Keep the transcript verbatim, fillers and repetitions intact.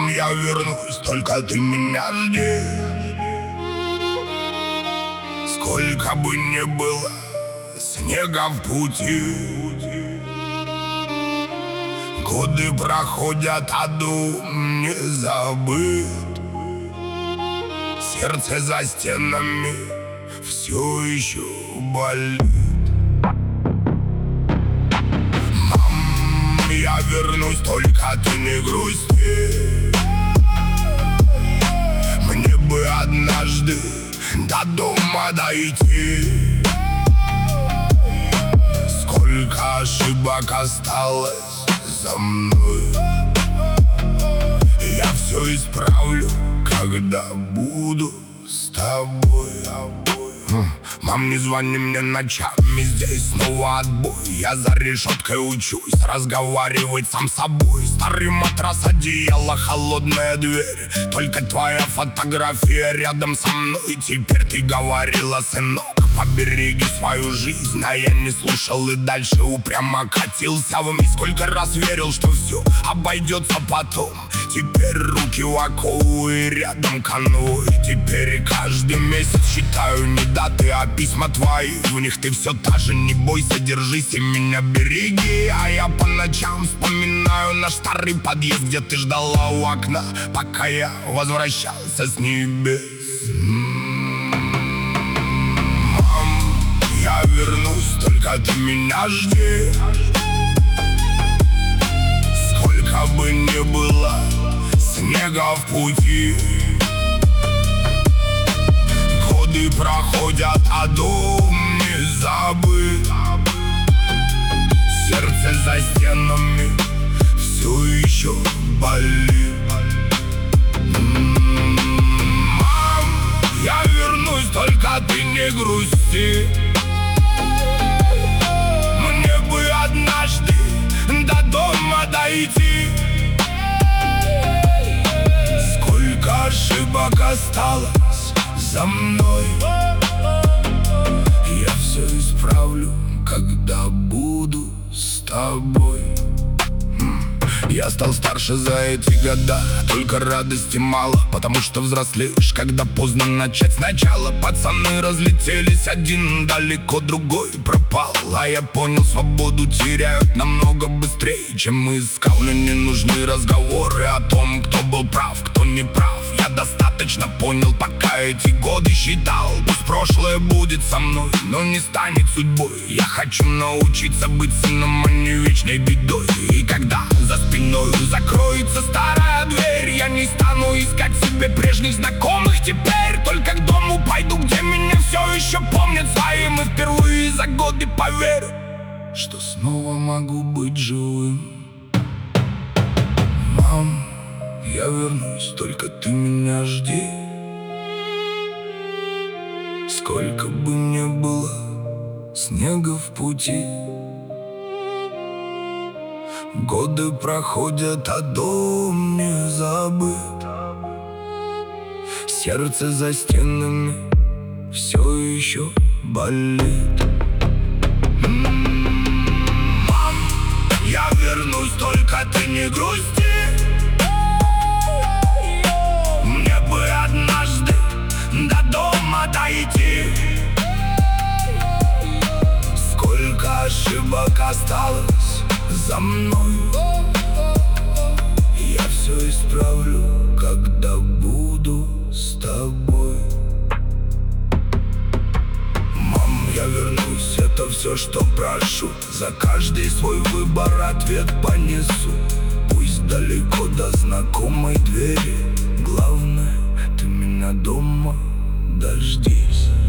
Мам, я вернусь, только ты меня жди. Сколько бы ни было снега в пути, годы проходят, а дом не забыт. Сердце за стенами все еще болит. Мам, я вернусь, только ты не грусти. Мне бы однажды до дома дойти. Сколько ошибок осталось за мной, я все исправлю, когда буду с тобой. Мам, не звони мне ночами, здесь снова отбой. Я за решеткой учусь разговаривать сам с собой. Старый матрас, одеяло, холодная дверь. Только твоя фотография рядом со мной. Теперь ты говорила, сынок, побереги свою жизнь. А я не слушал и дальше упрямо катился вниз. Сколько раз верил, что все обойдется потом. Теперь руки в оковы и рядом конвой. Теперь каждый месяц считаю не даты, а письма твои. В них ты все та же, не бойся, держись и меня береги. А я по ночам вспоминаю наш старый подъезд, где ты ждала у окна, пока я возвращался с небес. Мам, я вернусь, только ты меня жди. Сколько бы ни было снега в пути, годы проходят, а дом не забыт. Сердце за стенами все еще болит. Мам, я вернусь, только ты не грусти. Мне бы однажды до дома дойти. Сколько ошибок осталось за мной, я все исправлю, когда буду с тобой. Я стал старше за эти года, только радости мало, потому что взрослеешь, когда поздно начать сначала. Пацаны разлетелись, один далеко, другой пропал. А я понял, свободу теряют намного быстрее, чем мы искал. Мне не нужны разговоры о том, кто был прав, кто не прав. Я достаточно понял, пока эти годы считал. Пусть прошлое будет со мной, но не станет судьбой. Я хочу научиться быть сыном, а не вечной бедой. И когда за спиной закроется старая дверь, я не стану искать себе прежних знакомых. Теперь только к дому пойду, где меня все еще помнят своим. И впервые за годы поверю, что снова могу быть живым. Мам, я вернусь, только ты меня жди. Сколько бы ни было снега в пути, годы проходят, а дом не забыт. Сердце за стенами все еще болит. Мам, я вернусь, только ты не грусти. Мне бы однажды до дома дойти. Сколько ошибок осталось за мной, я все исправлю, когда буду с тобой. Мам, я вернусь, это все, что прошу. За каждый свой выбор ответ понесу. Пусть далеко до знакомой двери, главное, ты меня дома дождись.